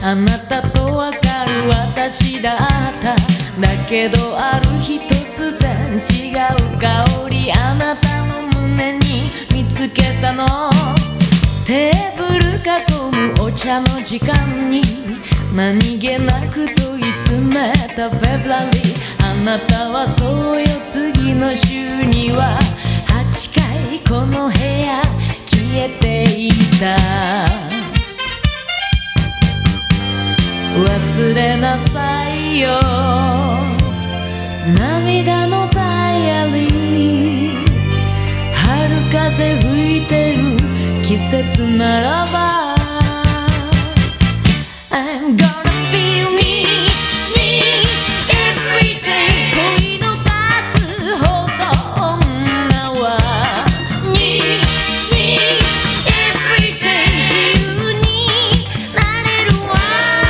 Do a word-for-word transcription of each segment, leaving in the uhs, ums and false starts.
あなたとわかる私だっただけどある日突然違う香りあなたの胸に見つけたのテーブル囲むお茶の時間に何気なく問い詰めたフェブラリーあなたはそうよ次の週にははちかいこの部屋消えていた忘れなさいよ涙のダイアリー春風吹いてる季節ならば I'm gonna feel need, need every day 恋の数ほど女は need, need every day 自由になれるわ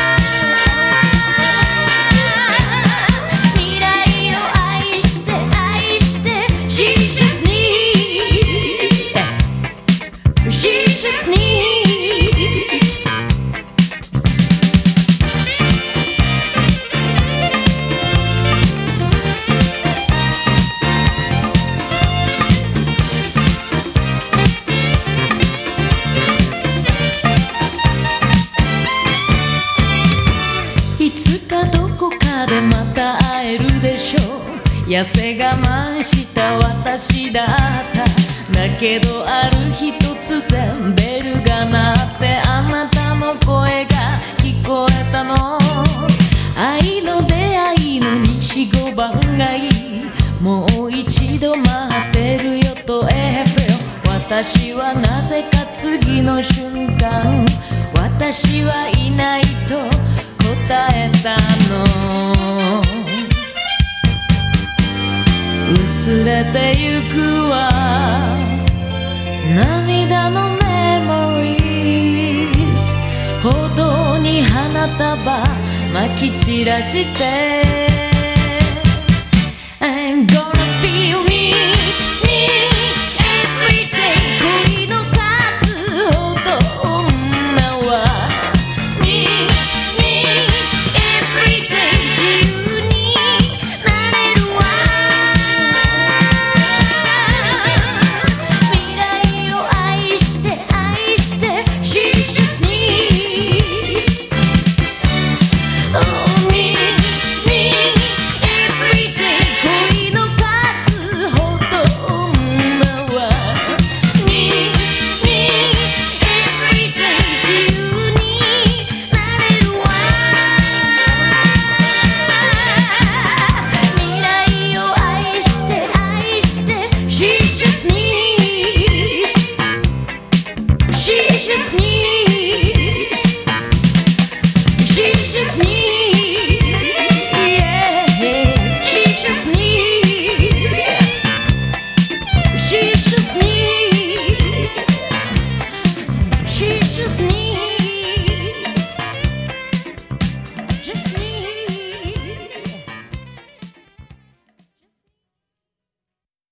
未来を愛して愛して She just need She just needいつかどこかでまた会えるでしょう痩せ我慢した私だっただけどある日突然ベルが鳴ってあなたの声が聞こえたの愛の出会いの西ごばんがいいもう一度待ってるよとエフェよ私はなぜか次の瞬間私はいないと答えたの薄れてゆくわ涙のメモリーズ歩道に花束まき散らして